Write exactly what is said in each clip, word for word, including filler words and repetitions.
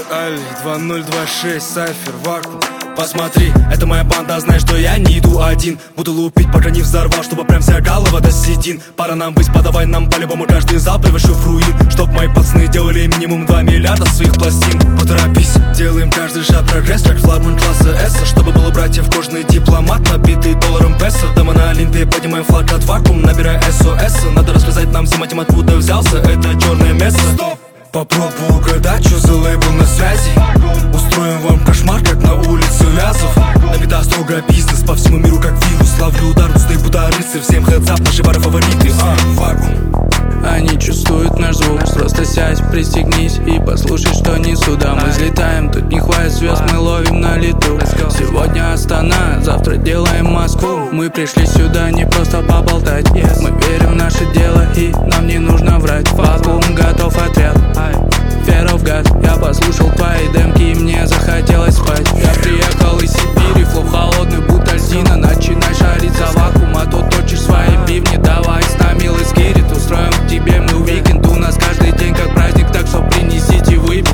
Али, два ноль два шесть, Сайфер, Вакуум. Посмотри, это моя банда, знай, что я не иду один. Буду лупить, пока не взорвал, чтобы прям вся голова до седин. Пора нам быть, подавай нам по-любому каждый зал превращу в руин. Чтоб мои пацаны делали минимум два миллиарда своих пластин. Поторопись, делаем каждый шаг прогресс, как флагман класса С. Чтобы был у братьев кожный дипломат, набитый долларом песо. Да мы на Олимпе поднимаем флаг от Вакуум, набирая СОС. Надо рассказать нам всем этим, откуда взялся это черное место. Попробую угадать, что за лейбл на связи. Устроим вам кошмар, как на улице Вязов. Навита строго бизнес по всему миру, как вирус. Ловлю удар, устаю будто рыцарь. Всем хедсап, наши бары фавориты. А, Вакуум. Они чувствуют наш звук, просто сядь, пристегнись и послушай, что несу. Да, мы взлетаем, тут не хватит звезд, мы ловим на лету. Сегодня Астана, завтра делаем Москву. Мы пришли сюда не просто поболтать, мы верим в наше дело и нам не нужно врать. Вакуум, готов отряд, Fear of God. Я послушал твои демки и мне захотелось спать. Я приехал из Сибири, флоу холодный, будто льдина. Начинай шарить за вакуум, а то точишь свои бивни. Давай с нами let's get it, устроим к тебе мы уикенд. У нас каждый день как праздник, так что принесите выпить.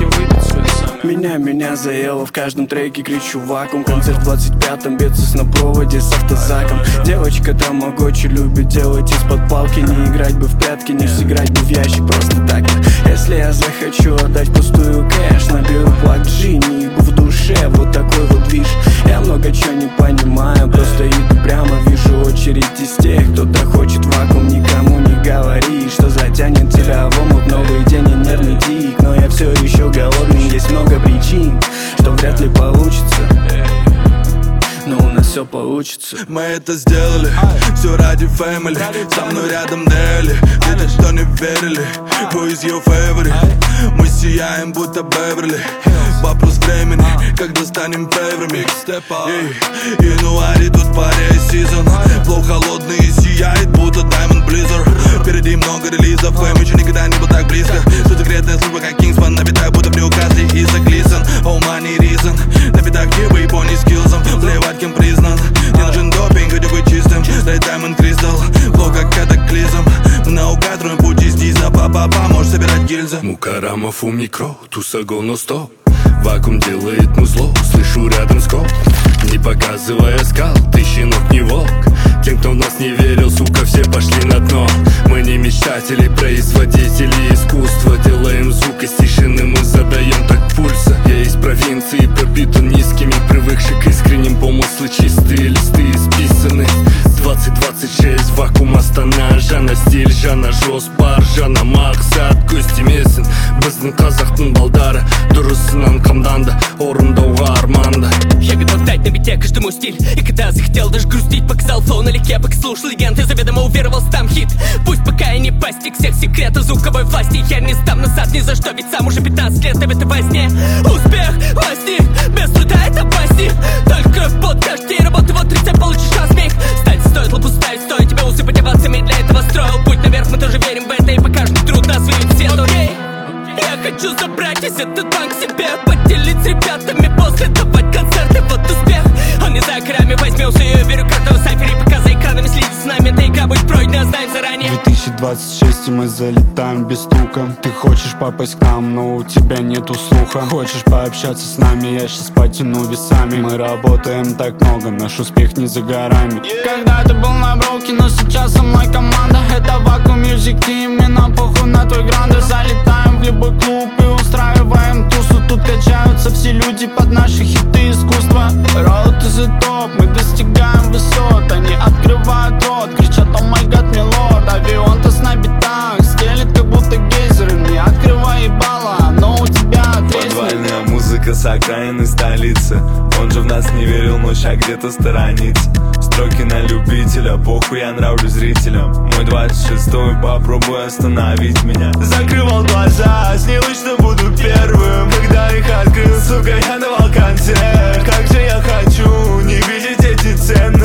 Меня, меня заело, в каждом треке кричу вакуум. Концерт в двадцать пятом, бьется на проводе с автозаком. Девочка там могочи любит делать из-под палки. Не играть бы в прятки, не сыграть бы в ящик просто так. Если я захочу отдать пустую кэш, наберу плаг G, не ебу в душе, вот такой вот движ. Я много чего не понимаю, просто иду прямо, вижу очередь из тех, кто-то хочет вакуум. Никому не говори, что затянет тебя в омут. Новый день и нервный тик, но я все еще голодный. Есть много причин, что вряд ли получится, но у нас все получится. Мы это сделали, все ради фэмили. Со мной рядом Дели, где-то что не верили. Who is your favorite? Мы сияем, будто Беверли. Вопрос времени, когда станем фейврами. В январе тут паре сезон. Флоу холодный и сияет, будто Diamond Blizzard. Впереди много релизов, фэм еще никогда не был так близко. Тут секретная служба, как Кингсман. На битах, будто в Ньюкасле и заклисан. Oh money reason. На битах гибы и пони скиллзом. Плевать, кем признан. Не нужен допинг, хотя быть чистым. Дай Diamond Crystal, флоу как катаклизм. Наугад, трое пути с диза. Па-па-па, можешь собирать гильзы. Мукарамов у микро, тусаго но стоп. Вакуум делает музло, слышу рядом скоп. Не показывая скал, ты щенок не волк. Тем, кто в нас не верил, сука, все пошли на дно. Мы не мечтатели, производители искусства. Делаем звук из тишины, мы задаем так пульса. Я из провинции, пропитан низкими, привыкший к искренним. Помыслы чистые, листы исписаны. Двадцать двадцать шесть, Вакуум, Астана. Жана стиль, Жана жоз, бар, Жана мақсат. Көсте месін, біздің қазақтың балдары. Дұрысынан қамданды, орындауға арманды. Я готов дать на бите каждому стиль. И когда захотел даже грустить, показал флоу на лике, пока слушал легенд, и заведомо уверовал в там хит. Пусть пока я не постиг всех секретов звуковой власти, я не сдам назад ни за что, ведь сам уже пятнадцать лет, а в этой возне успех возник, без труда это постиг. Только в подкасте и работы, вот рецепт, получишь насмех. Стать стоит лопу ставить, стоит тебя усыпать овациями. Для этого строил путь наверх, мы тоже верим в это и покажем труд на своем цвет, окей? Я хочу забрать весь этот банк себе, поделить с ребятами, после давать концерты, вот успех. Он не за горами, возьмем свою верю каждого сайфера и пока за экранами следит с нами. Эта игра будет пройдена, знаем заранее. две тысячи двадцать шесть и мы залетаем без стука. Ты хочешь попасть к нам, но у тебя нету слуха. Хочешь пообщаться с нами, я сейчас потяну весами. Мы работаем так много, наш успех не за горами. Когда ты был на броуке, но сейчас со мной команда. Это Вакуум Music Team, и нам похуй на твой гранды. Залетаем в любой клуб и устраиваем тусу. Тут качаются все люди под наши хиты искусства. Road to the top, мы достигаем высот. Они открывают рот, кричат о май гад, милорд. Авион-то с на битах, скелет как будто гейзеры. Не открывай ебало, но у тебя треснет. Подвальная музыка с окраины столицы. Он же в нас не верил, но ща где-то сторонится. Строки на любителя, похуй, я нравлюсь зрителям. Мой двадцать шестой, попробуй остановить меня. Закрывал глаза, снилось, что буду первым. Когда их открыл, сука, я давал концерт. Как же я хочу не видеть эти цены.